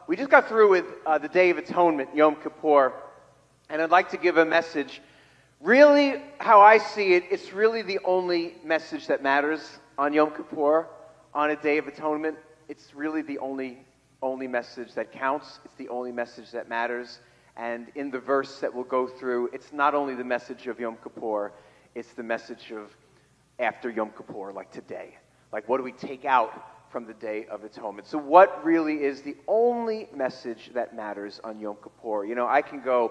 We just got through with the Day of Atonement, Yom Kippur, and I'd like to give a message. Really, how I see it, it's really the only message that matters on Yom Kippur, on a Day of Atonement. It's really the only message that counts. It's the only message that matters. And in the verse that we'll go through, it's not only the message of Yom Kippur, it's the message of after Yom Kippur, like today. Like, what do we take out from the Day of Atonement? So what really is the only message that matters on Yom Kippur? You know, I can go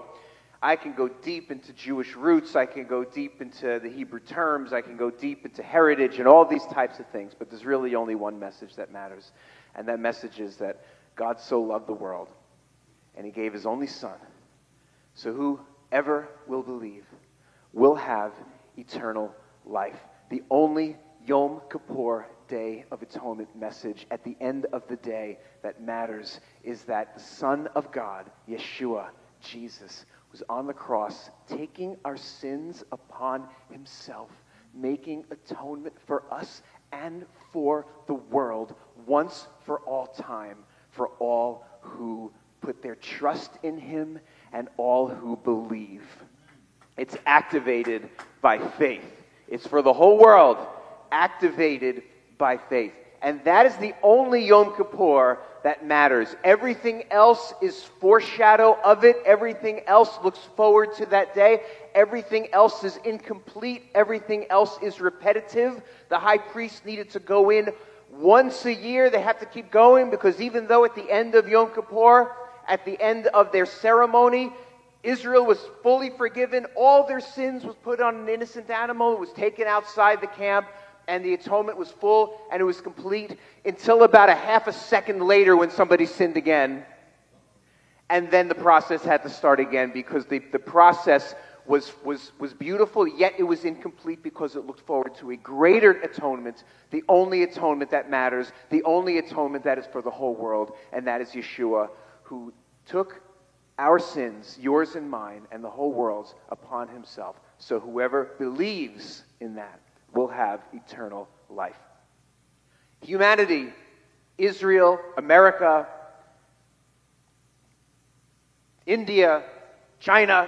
deep into Jewish roots, I can go deep into the Hebrew terms, I can go deep into heritage and all these types of things, but there's really only one message that matters. And that message is that God so loved the world, and he gave his only Son. So whoever will believe will have eternal life. The only Yom Kippur Day of Atonement message at the end of the day that matters is that the Son of God, Yeshua, Jesus, was on the cross, taking our sins upon himself, making atonement for us and for the world once for all time, for all who put their trust in him and all who believe. It's activated by faith. It's for the whole world, activated by faith. And that is the only Yom Kippur that matters. Everything else is foreshadow of it. Everything else looks forward to that day. Everything else is incomplete. Everything else is repetitive. The high priest needed to go in once a year. They have to keep going because even though at the end of Yom Kippur, at the end of their ceremony, Israel was fully forgiven. All their sins was put on an innocent animal. It was taken outside the camp, and the atonement was full, and it was complete until about a half a second later when somebody sinned again. And then the process had to start again because the process was beautiful, yet it was incomplete because it looked forward to a greater atonement, the only atonement that matters, the only atonement that is for the whole world, and that is Yeshua, who took our sins, yours and mine, and the whole world's upon himself. So whoever believes in that will have eternal life. Humanity, Israel, America, India, China,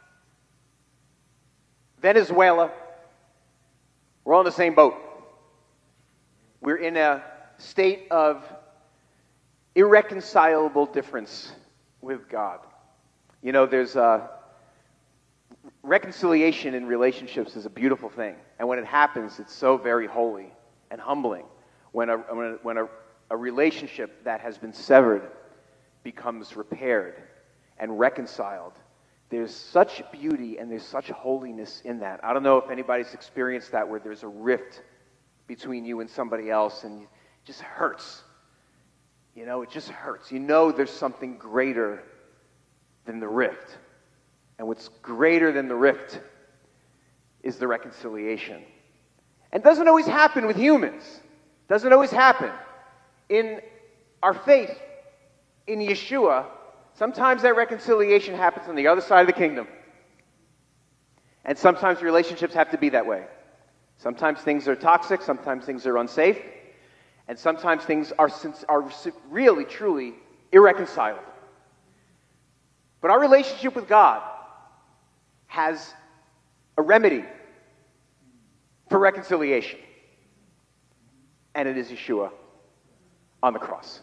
Venezuela, we're all in the same boat. We're in a state of irreconcilable difference with God. You know, there's reconciliation in relationships is a beautiful thing. And when it happens, it's so very holy and humbling. When a relationship that has been severed becomes repaired and reconciled, there's such beauty and there's such holiness in that. I don't know if anybody's experienced that, where there's a rift between you and somebody else and it just hurts. You know, it just hurts. You know there's something greater than the rift. And what's greater than the rift is the reconciliation. And it doesn't always happen with humans. It doesn't always happen. In our faith in Yeshua, sometimes that reconciliation happens on the other side of the kingdom. And sometimes relationships have to be that way. Sometimes things are toxic, sometimes things are unsafe, and sometimes things are really, truly irreconcilable. But our relationship with God has a remedy for reconciliation. And it is Yeshua on the cross.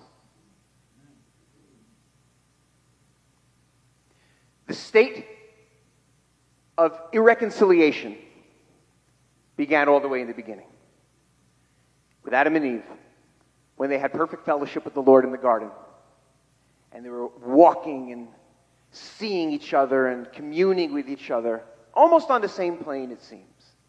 The state of irreconciliation began all the way in the beginning with Adam and Eve, when they had perfect fellowship with the Lord in the garden. And they were walking and seeing each other and communing with each other, almost on the same plane, it seems.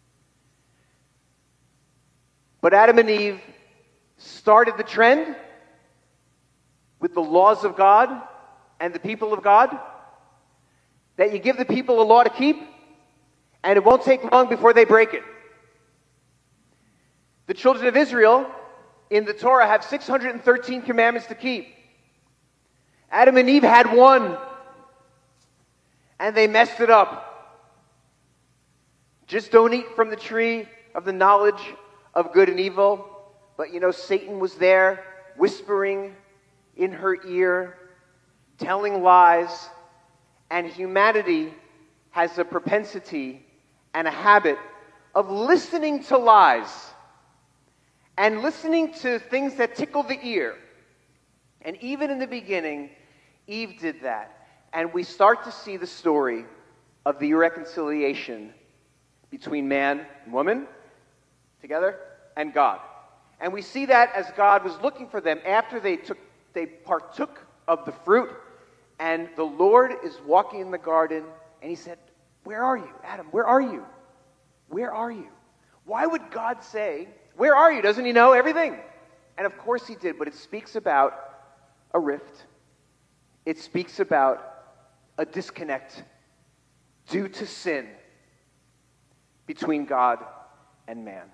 But Adam and Eve started the trend with the laws of God and the people of God, that you give the people a law to keep, and it won't take long before they break it. The children of Israel in the Torah have 613 commandments to keep. Adam and Eve had one, and they messed it up. Just don't eat from the tree of the knowledge of good and evil. But you know, Satan was there whispering in her ear telling lies, and humanity has a propensity and a habit of listening to lies and listening to things that tickle the ear. And even in the beginning, Eve did that. And we start to see the story of the irreconciliation between man and woman together and God. And we see that as God was looking for them after they partook of the fruit, and the Lord is walking in the garden, and he said, "Where are you, Adam? Where are you? Where are you?" Why would God say, "Where are you"? Doesn't he know everything? And of course he did, but it speaks about a rift. It speaks about a disconnect due to sin between God and man.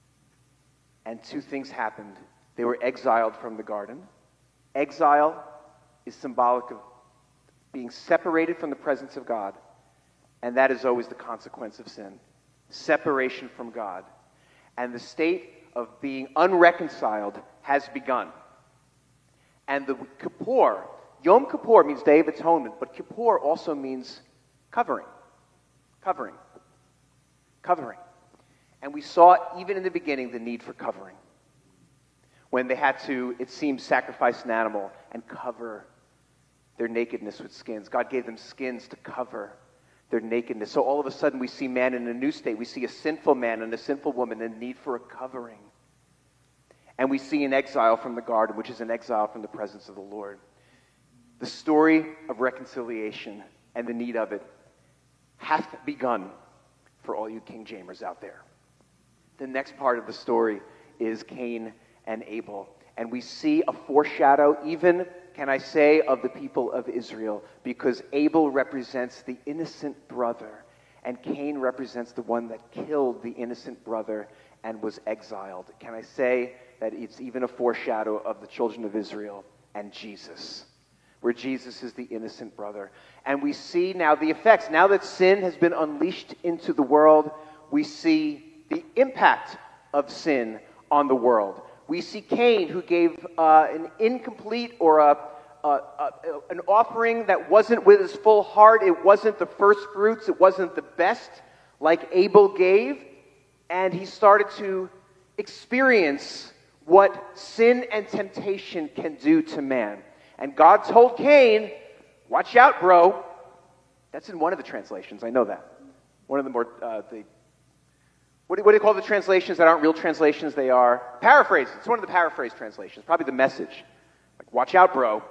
And two things happened. They were exiled from the garden. Exile is symbolic of being separated from the presence of God, and that is always the consequence of sin. Separation from God. And the state of being unreconciled has begun. And the Kippur, Yom Kippur means Day of Atonement, but Kippur also means covering. Covering. Covering. And we saw even in the beginning the need for covering. When they had to, it seems, sacrifice an animal and cover their nakedness with skins. God gave them skins to cover their nakedness. So all of a sudden we see man in a new state. We see a sinful man and a sinful woman in need for a covering. And we see an exile from the garden, which is an exile from the presence of the Lord. The story of reconciliation and the need of it hath begun for all you King Jamers out there. The next part of the story is Cain and Abel. And we see a foreshadow, even, can I say, of the people of Israel, because Abel represents the innocent brother, and Cain represents the one that killed the innocent brother and was exiled. Can I say that it's even a foreshadow of the children of Israel and Jesus, where Jesus is the innocent brother. And we see now the effects. Now that sin has been unleashed into the world, we see the impact of sin on the world. We see Cain, who gave an incomplete or an offering that wasn't with his full heart. It wasn't the first fruits. It wasn't the best like Abel gave. And he started to experience what sin and temptation can do to man. And God told Cain, "Watch out, bro." That's in one of the translations. I know that. One of the more, what do you call the translations that aren't real translations? They are paraphrases. It's one of the paraphrase translations, probably the Message. Like, "Watch out, bro.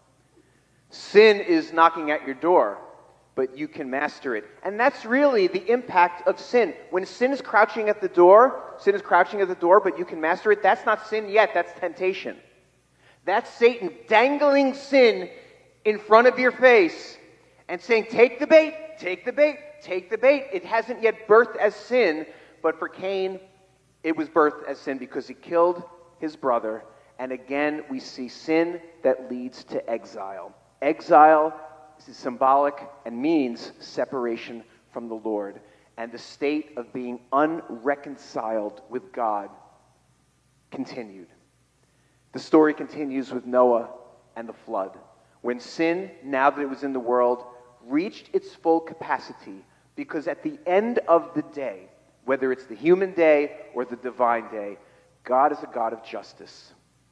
Sin is knocking at your door, but you can master it." And that's really the impact of sin. When sin is crouching at the door, but you can master it, that's not sin yet, that's temptation. That's Satan dangling sin in front of your face and saying, "Take the bait, take the bait, take the bait." It hasn't yet birthed as sin, but for Cain, it was birthed as sin because he killed his brother. And again, we see sin that leads to exile. Exile is symbolic and means separation from the Lord, and the state of being unreconciled with God continued. The story continues with Noah and the flood. When sin, now that it was in the world, reached its full capacity, because at the end of the day, whether it's the human day or the divine day, God is a God of justice.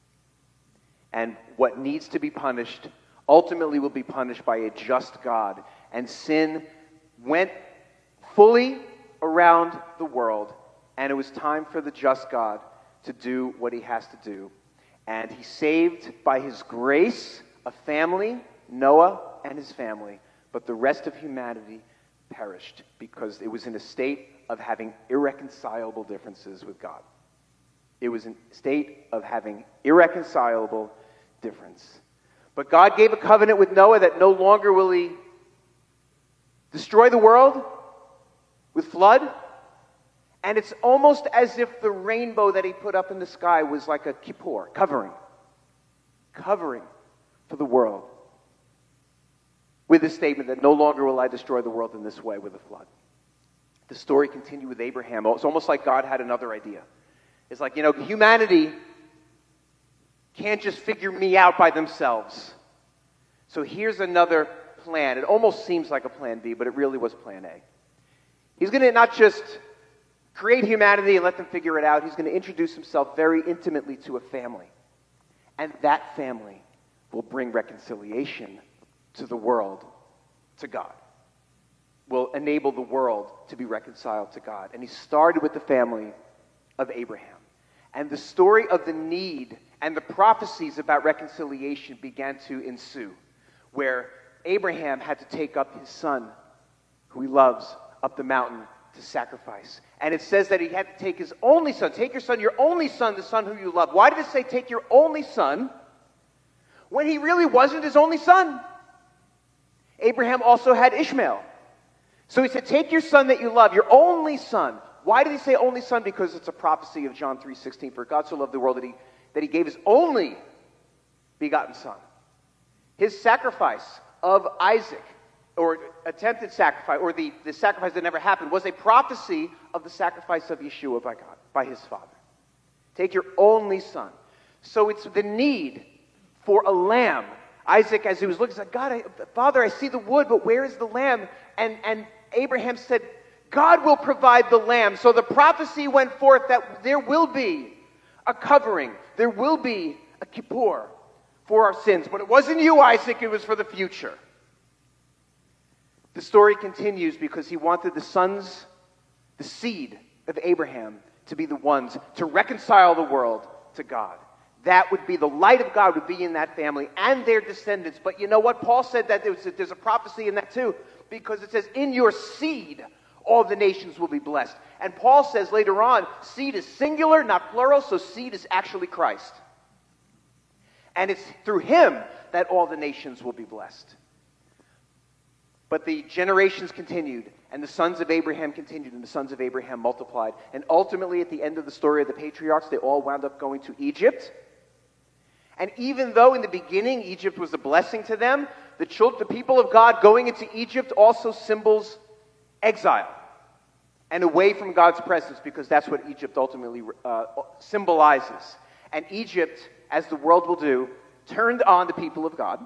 And what needs to be punished ultimately will be punished by a just God. And sin went fully around the world, and it was time for the just God to do what he has to do. And he saved, by his grace, a family, Noah and his family, but the rest of humanity perished because it was in a state of having irreconcilable differences with God. It was in a state of having irreconcilable difference. But God gave a covenant with Noah that no longer will he destroy the world with flood. And it's almost as if the rainbow that he put up in the sky was like a kippur, covering for the world, with the statement that no longer will I destroy the world in this way with a flood. The story continued with Abraham. It's almost like God had another idea. It's like, humanity can't just figure me out by themselves. So here's another plan. It almost seems like a plan B, but it really was plan A. He's going to not just create humanity and let them figure it out. He's going to introduce himself very intimately to a family. And that family will bring reconciliation to the world, to God. Will enable the world to be reconciled to God. And he started with the family of Abraham. And the story of the need and the prophecies about reconciliation began to ensue, where Abraham had to take up his son, who he loves, up the mountain to sacrifice. And it says that he had to take his only son. Take your son, your only son, the son who you love. Why did it say take your only son when he really wasn't his only son? Abraham also had Ishmael. So he said, take your son that you love, your only son. Why did he say only son? Because it's a prophecy of John 3:16. For God so loved the world that he gave his only begotten son. His sacrifice of Isaac, or attempted sacrifice, or the sacrifice that never happened, was a prophecy of the sacrifice of Yeshua by God, by his Father. Take your only son. So it's the need for a lamb. Isaac, as he was looking, said, God, Father, I see the wood, but where is the lamb? And Abraham said, God will provide the lamb. So the prophecy went forth that there will be a covering. There will be a kippur for our sins. But it wasn't you, Isaac. It was for the future. The story continues because he wanted the sons, the seed of Abraham, to be the ones to reconcile the world to God. That would be the light of God would be in that family and their descendants. But you know what? Paul said that there's a prophecy in that too, because it says, in your seed, all the nations will be blessed. And Paul says later on, seed is singular, not plural, so seed is actually Christ. And it's through him that all the nations will be blessed. But the generations continued, and the sons of Abraham continued, and the sons of Abraham multiplied. And ultimately, at the end of the story of the patriarchs, they all wound up going to Egypt. And even though in the beginning Egypt was a blessing to them, the people of God going into Egypt also symbols exile and away from God's presence, because that's what Egypt ultimately symbolizes. And Egypt, as the world will do, turned on the people of God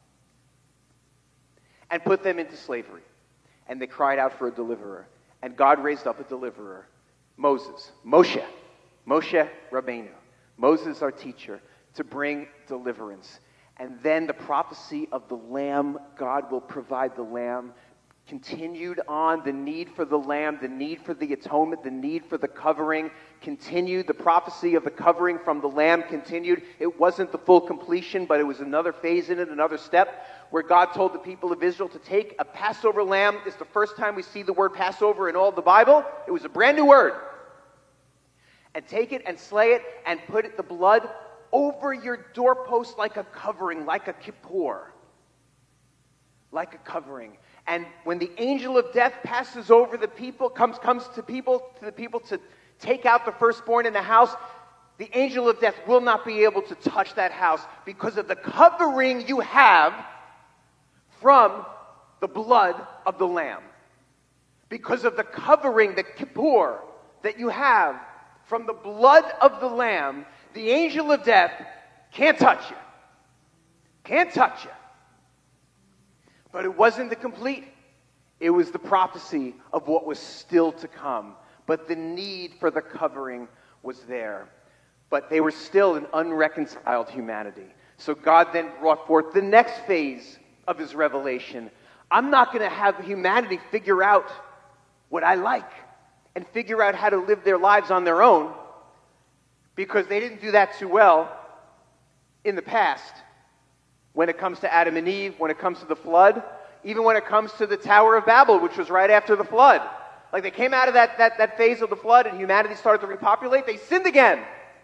and put them into slavery. And they cried out for a deliverer. And God raised up a deliverer, Moses, Moshe Rabbeinu, Moses our teacher, to bring deliverance. And then the prophecy of the Lamb, God will provide the Lamb, continued on. The need for the Lamb, the need for the atonement, the need for the covering continued. The prophecy of the covering from the Lamb continued. It wasn't the full completion, but it was another phase in it, another step, where God told the people of Israel to take a Passover lamb. It's the first time we see the word Passover in all of the Bible. It was a brand new word. And take it and slay it and put the blood over your doorpost like a covering, like a kippur. Like a covering. And when the angel of death passes over the people, comes to the people to take out the firstborn in the house, the angel of death will not be able to touch that house because of the covering you have from the blood of the Lamb. Because of the covering, the kippur that you have from the blood of the Lamb, the angel of death can't touch you. Can't touch you. But it wasn't the complete. It was the prophecy of what was still to come. But the need for the covering was there. But they were still an unreconciled humanity. So God then brought forth the next phase of his revelation. I'm not going to have humanity figure out what I like and figure out how to live their lives on their own, because they didn't do that too well in the past. When it comes to Adam and Eve, when it comes to the flood, even when it comes to the Tower of Babel, which was right after the flood. Like they came out of that phase of the flood and humanity started to repopulate, they sinned again.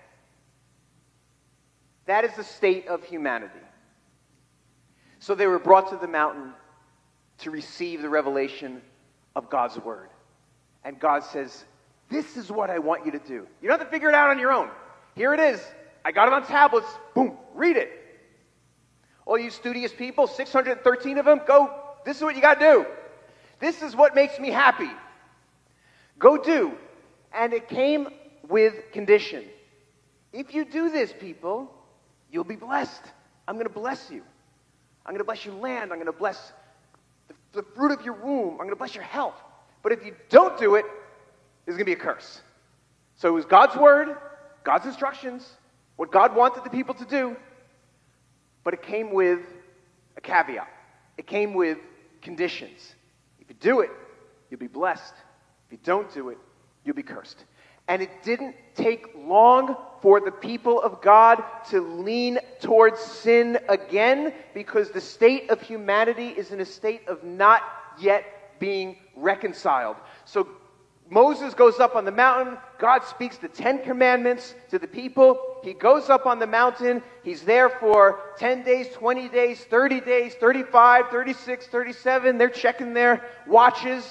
That is the state of humanity. So they were brought to the mountain to receive the revelation of God's word. And God says, this is what I want you to do. You don't have to figure it out on your own. Here it is. I got it on tablets. Boom. Read it. All you studious people, 613 of them, go. This is what you got to do. This is what makes me happy. Go do. And it came with condition. If you do this, people, you'll be blessed. I'm going to bless you. I'm going to bless your land. I'm going to bless the fruit of your womb. I'm going to bless your health. But if you don't do it, there's going to be a curse. So it was God's word, God's instructions, what God wanted the people to do, but it came with a caveat. It came with conditions. If you do it, you'll be blessed. If you don't do it, you'll be cursed. And it didn't take long for the people of God to lean towards sin again, because the state of humanity is in a state of not yet being reconciled. So Moses goes up on the mountain. God speaks the 10 commandments to the people. He goes up on the mountain. He's there for 10 days, 20 days, 30 days, 35, 36, 37. They're checking their watches,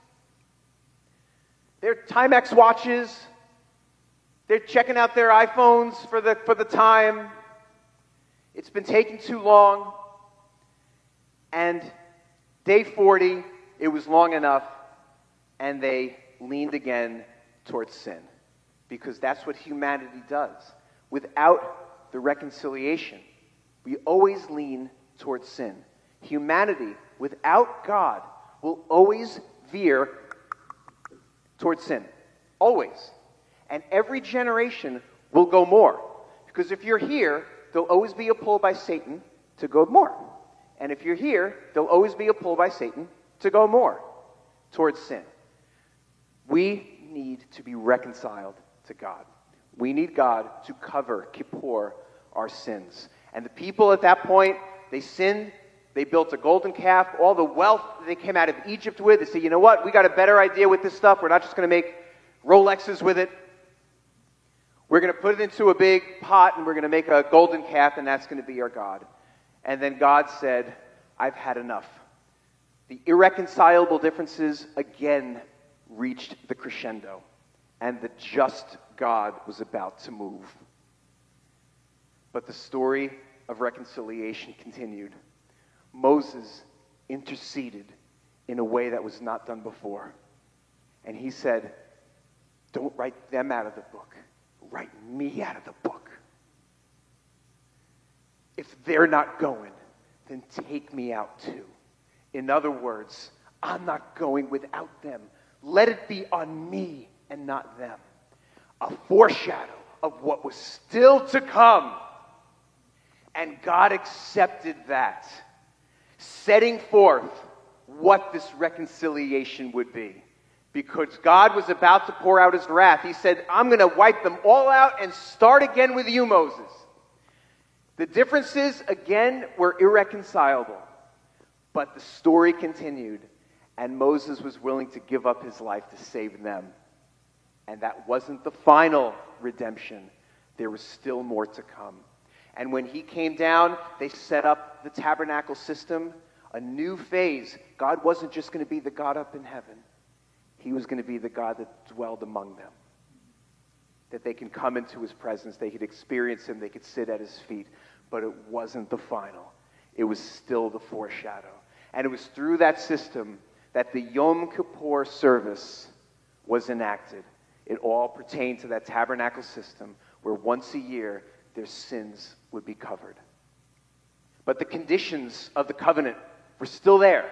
their Timex watches. They're checking out their iPhones for the time. It's been taking too long. And day 40, it was long enough, and they leaned again towards sin, because that's what humanity does. Without the reconciliation, we always lean towards sin. Humanity, without God, will always veer towards sin. Always. And every generation will go more. Because if you're here, there'll always be a pull by Satan to go more. And if you're here, there'll always be a pull by Satan to go more towards sin. We need to be reconciled to God. We need God to cover, kippur, our sins. And the people at that point, they sinned. They built a golden calf. All the wealth that they came out of Egypt with, they said, you know what? We got a better idea with this stuff. We're not just going to make Rolexes with it. We're going to put it into a big pot, and we're going to make a golden calf, and that's going to be our God. And then God said, I've had enough. The irreconcilable differences again reached the crescendo, and the just God was about to move. But the story of reconciliation continued. Moses interceded in a way that was not done before. And he said, don't write them out of the book. Write me out of the book. If they're not going, then take me out too. In other words, I'm not going without them. Let it be on me and not them. A foreshadow of what was still to come. And God accepted that, setting forth what this reconciliation would be. Because God was about to pour out his wrath. He said, I'm going to wipe them all out and start again with you, Moses. The differences, again, were irreconcilable. But the story continued, and Moses was willing to give up his life to save them. And that wasn't the final redemption. There was still more to come. And when he came down, they set up the tabernacle system, a new phase. God wasn't just going to be the God up in heaven. He was going to be the God that dwelled among them. That they can come into his presence, they could experience him, they could sit at his feet. But it wasn't the final. It was still the foreshadow. And it was through that system that the Yom Kippur service was enacted. It all pertained to that tabernacle system where once a year their sins would be covered. But the conditions of the covenant were still there.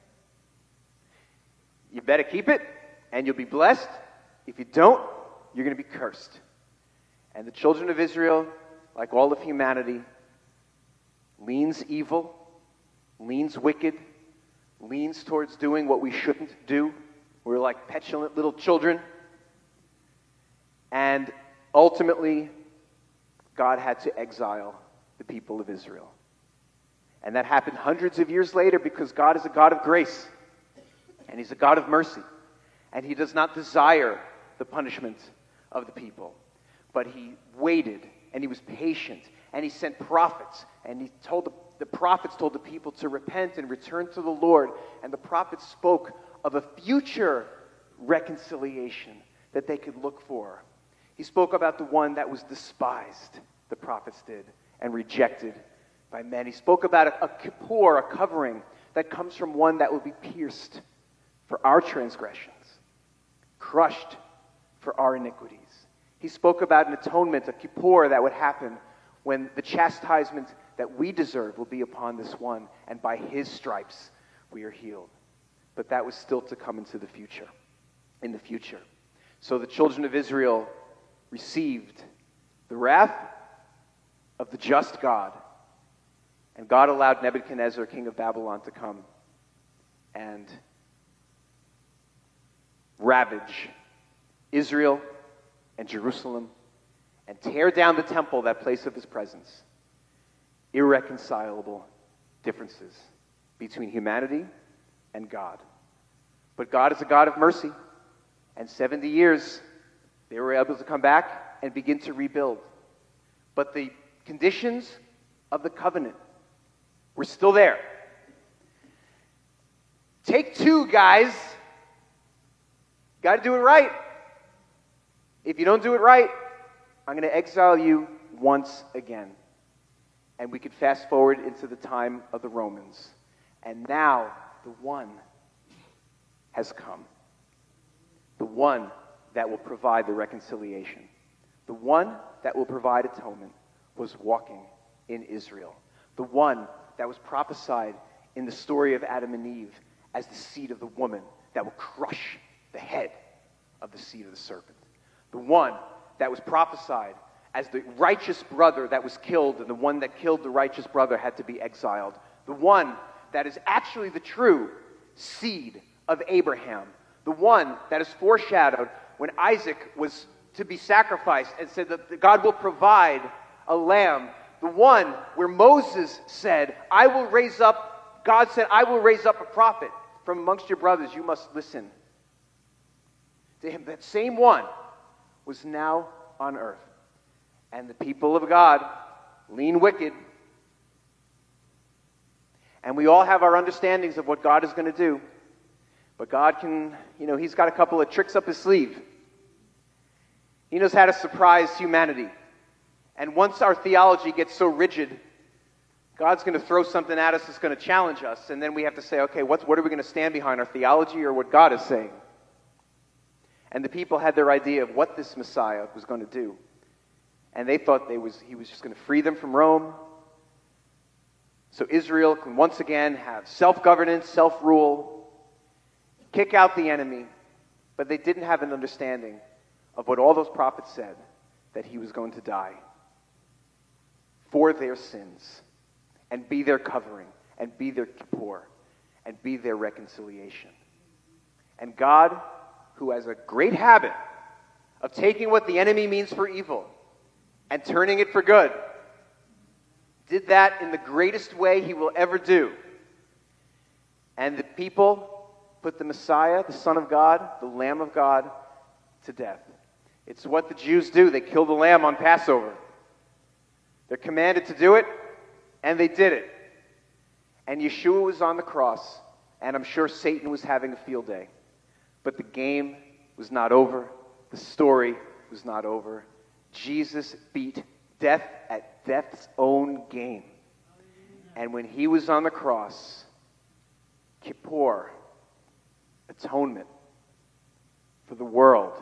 You better keep it, and you'll be blessed. If you don't, you're going to be cursed. And the children of Israel, like all of humanity, leans evil, leans wicked, leans towards doing what we shouldn't do. We're like petulant little children. And ultimately, God had to exile the people of Israel. And that happened hundreds of years later because God is a God of grace. And he's a God of mercy. And he does not desire the punishment of the people. But he waited, and he was patient, and he sent prophets, and he told the prophets told the people to repent and return to the Lord. And the prophets spoke of a future reconciliation that they could look for. He spoke about the one that was despised, the prophets did, and rejected by men. He spoke about a kippur, a covering, that comes from one that will be pierced for our transgressions, crushed for our iniquities. He spoke about an atonement, a kippur that would happen when the chastisement that we deserve will be upon this one, and by his stripes we are healed. But that was still to come into the future, in the future. So the children of Israel received the wrath of the just God, and God allowed Nebuchadnezzar, king of Babylon, to come and ravage Israel and Jerusalem and tear down the temple, that place of his presence. Irreconcilable differences between humanity and God. But God is a God of mercy, and 70 years they were able to come back and begin to rebuild. But the conditions of the covenant were still there. Take two, guys. Got to do it right. If you don't do it right, I'm going to exile you once again. And we could fast forward into the time of the Romans. And now the one has come. The one that will provide the reconciliation. The one that will provide atonement was walking in Israel. The one that was prophesied in the story of Adam and Eve as the seed of the woman that will crush the head of the seed of the serpent. The one that was prophesied as the righteous brother that was killed, and the one that killed the righteous brother had to be exiled. The one that is actually the true seed of Abraham. The one that is foreshadowed when Isaac was to be sacrificed and said that God will provide a lamb. The one where Moses said, God said, I will raise up a prophet from amongst your brothers. You must listen to him. That same one was now on earth. And the people of God lean wicked. And we all have our understandings of what God is going to do. But God can, he's got a couple of tricks up his sleeve. He knows how to surprise humanity. And once our theology gets so rigid, God's going to throw something at us that's going to challenge us. And then we have to say, okay, what are we going to stand behind, our theology or what God is saying? And the people had their idea of what this Messiah was going to do. And they thought he was just going to free them from Rome. So Israel can once again have self-governance, self-rule, kick out the enemy. But they didn't have an understanding of what all those prophets said, that he was going to die for their sins and be their covering and be their kippur and be their reconciliation. And God, who has a great habit of taking what the enemy means for evil and turning it for good, did that in the greatest way he will ever do. And the people put the Messiah, the Son of God, the Lamb of God, to death. It's what the Jews do. They kill the lamb on Passover. They're commanded to do it, and they did it. And Yeshua was on the cross, and I'm sure Satan was having a field day. But the game was not over. The story was not over. Jesus beat death at death's own game. And when he was on the cross, Kippur, atonement for the world,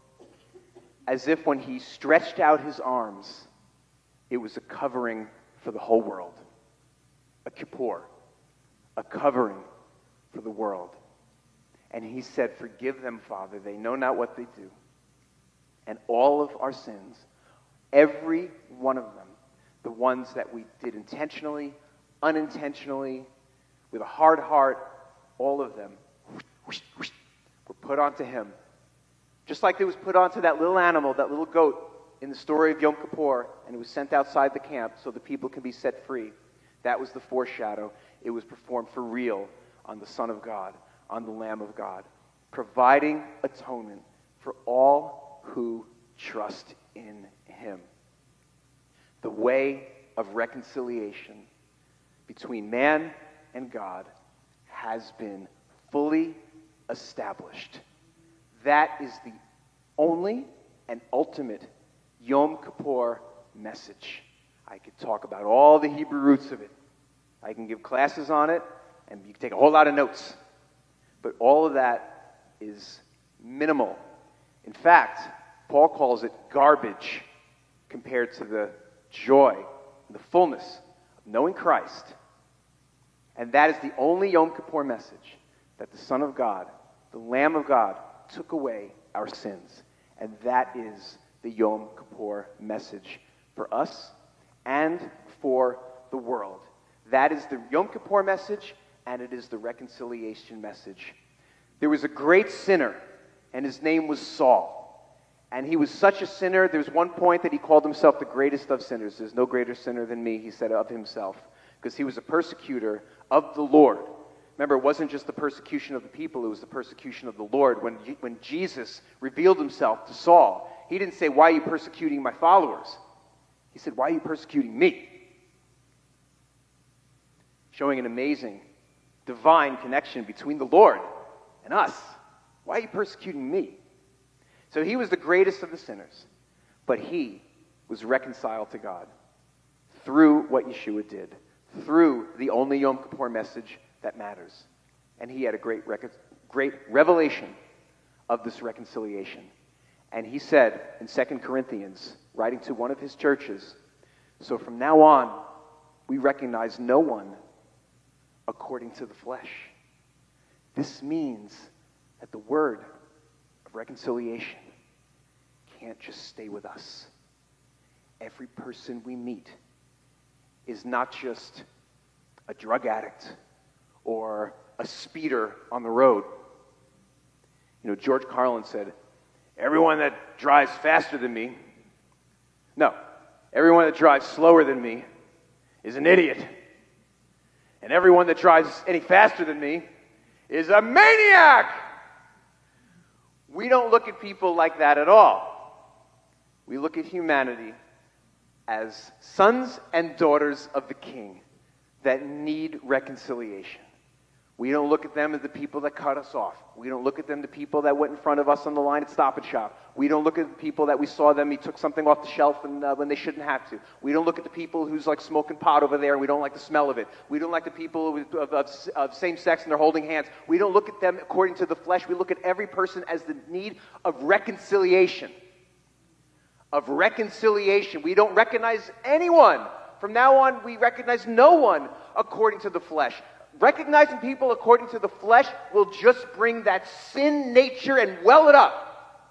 as if when he stretched out his arms, it was a covering for the whole world. A Kippur, a covering for the world. And he said, forgive them, Father, they know not what they do. And all of our sins, every one of them, the ones that we did intentionally, unintentionally, with a hard heart, all of them were put onto him. Just like it was put onto that little animal, that little goat in the story of Yom Kippur, and it was sent outside the camp so the people can be set free. That was the foreshadow. It was performed for real on the Son of God, on the Lamb of God, providing atonement for all who trust in him. The way of reconciliation between man and God has been fully established. That is the only and ultimate Yom Kippur message. I could talk about all the Hebrew roots of it. I can give classes on it, and you can take a whole lot of notes. But all of that is minimal. In fact, Paul calls it garbage compared to the joy, the fullness of knowing Christ. And that is the only Yom Kippur message, that the Son of God, the Lamb of God, took away our sins. And that is the Yom Kippur message for us and for the world. That is the Yom Kippur message, and it is the reconciliation message. There was a great sinner, and his name was Saul. And he was such a sinner, there was one point that he called himself the greatest of sinners. There's no greater sinner than me, he said of himself, because he was a persecutor of the Lord. Remember, it wasn't just the persecution of the people, it was the persecution of the Lord. When Jesus revealed himself to Saul, he didn't say, "Why are you persecuting my followers?" He said, "Why are you persecuting me?" Showing an amazing, divine connection between the Lord and us. Why are you persecuting me? So he was the greatest of the sinners, but he was reconciled to God through what Yeshua did, through the only Yom Kippur message that matters. And he had a great revelation of this reconciliation. And he said in 2 Corinthians, writing to one of his churches, "So from now on, we recognize no one according to the flesh." This means that the word of reconciliation can't just stay with us. Every person we meet is not just a drug addict or a speeder on the road. You know, George Carlin said, "Everyone that drives faster than me," no, "everyone that drives slower than me is an idiot. And everyone that drives any faster than me is a maniac." We don't look at people like that at all. We look at humanity as sons and daughters of the King that need reconciliation. We don't look at them as the people that cut us off. We don't look at them as the people that went in front of us on the line at Stop and Shop. We don't look at the people that we saw them, he took something off the shelf and, when they shouldn't have to. We don't look at the people who's like smoking pot over there and we don't like the smell of it. We don't like the people of same sex and they're holding hands. We don't look at them according to the flesh. We look at every person as the need of reconciliation. Of reconciliation. We don't recognize anyone. From now on, we recognize no one according to the flesh. Recognizing people according to the flesh will just bring that sin nature and well it up.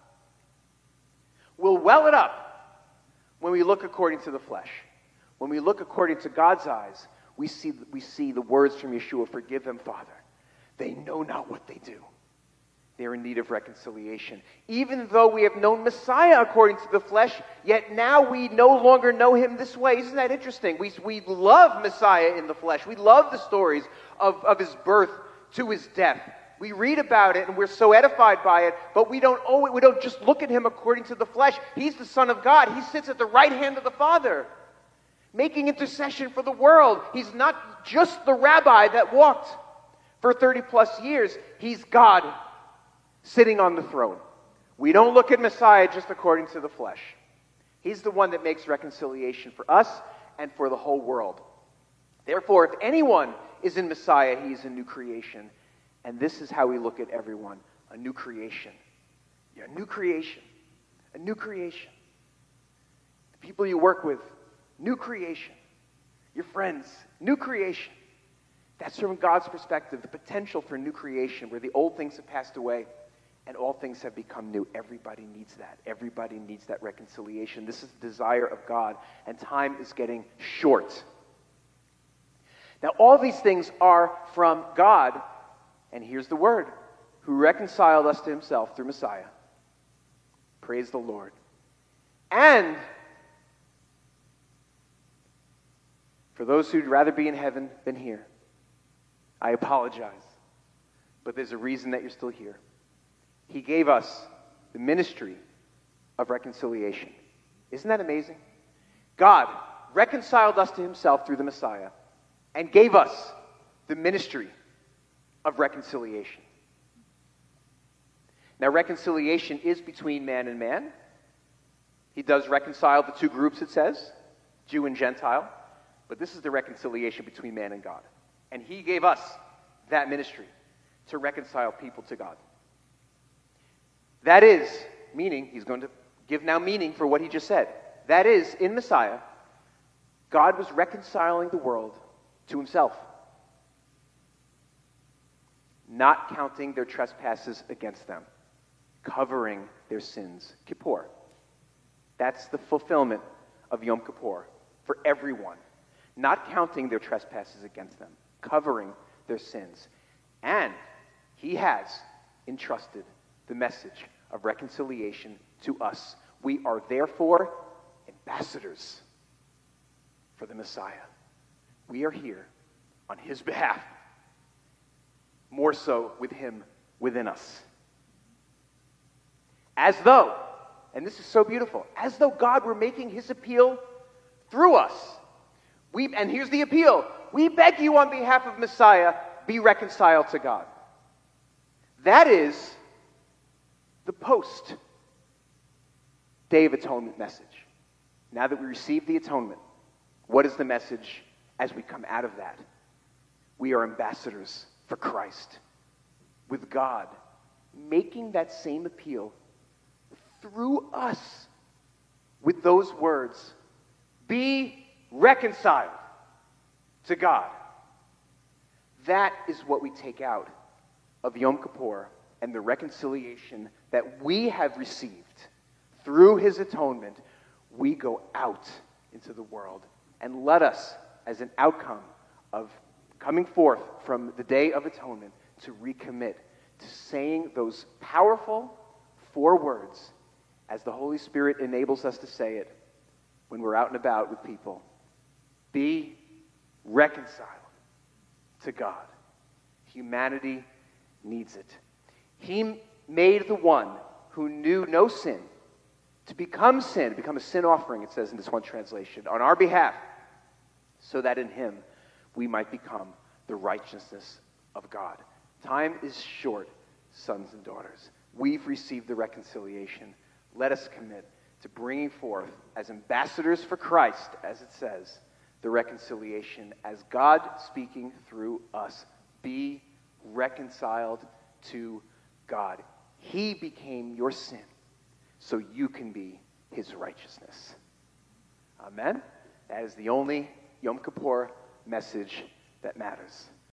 We'll well it up when we look according to the flesh. When we look according to God's eyes, we see the words from Yeshua, "Forgive them, Father. They know not what they do." They're in need of reconciliation. Even though we have known Messiah according to the flesh, yet now we no longer know him this way. Isn't that interesting? We love Messiah in the flesh. We love the stories of his birth to his death. We read about it and we're so edified by it, but we don't just look at him according to the flesh. He's the Son of God. He sits at the right hand of the Father, making intercession for the world. He's not just the rabbi that walked for 30 plus years. He's God sitting on the throne. We don't look at Messiah just according to the flesh. He's the one that makes reconciliation for us and for the whole world. Therefore, if anyone is in Messiah, he is a new creation. And this is how we look at everyone, a new creation. You're a new creation. A new creation. The people you work with, new creation. Your friends, new creation. That's from God's perspective, the potential for new creation, where the old things have passed away and all things have become new. Everybody needs that. Everybody needs that reconciliation. This is the desire of God, and time is getting short. Now, all these things are from God, and here's the word, who reconciled us to himself through Messiah. Praise the Lord. And for those who'd rather be in heaven than here, I apologize, but there's a reason that you're still here. He gave us the ministry of reconciliation. Isn't that amazing? God reconciled us to himself through the Messiah and gave us the ministry of reconciliation. Now, reconciliation is between man and man. He does reconcile the two groups, it says, Jew and Gentile. But this is the reconciliation between man and God. And he gave us that ministry to reconcile people to God. That is, meaning, he's going to give now meaning for what he just said. That is, in Messiah, God was reconciling the world to himself, not counting their trespasses against them, covering their sins. Kippur. That's the fulfillment of Yom Kippur for everyone. Not counting their trespasses against them, covering their sins. And he has entrusted the message of reconciliation to us. We are therefore ambassadors for the Messiah. We are here on his behalf, more so with him within us. As though, and this is so beautiful, as though God were making his appeal through us. And here's the appeal. We beg you on behalf of Messiah, be reconciled to God. That is the post-Day of Atonement message. Now that we receive the atonement, what is the message as we come out of that? We are ambassadors for Christ, with God making that same appeal through us with those words, be reconciled to God. That is what we take out of Yom Kippur and the reconciliation that we have received through his atonement. We go out into the world, and let us, as an outcome of coming forth from the Day of Atonement, to recommit to saying those powerful 4 words as the Holy Spirit enables us to say it when we're out and about with people. Be reconciled to God. Humanity needs it. He made the one who knew no sin to become sin, become a sin offering, it says in this one translation, on our behalf, so that in him we might become the righteousness of God. Time is short, sons and daughters. We've received the reconciliation. Let us commit to bringing forth, as ambassadors for Christ, as it says, the reconciliation, as God speaking through us. Be reconciled to God. He became your sin, so you can be his righteousness. Amen? That is the only Yom Kippur message that matters.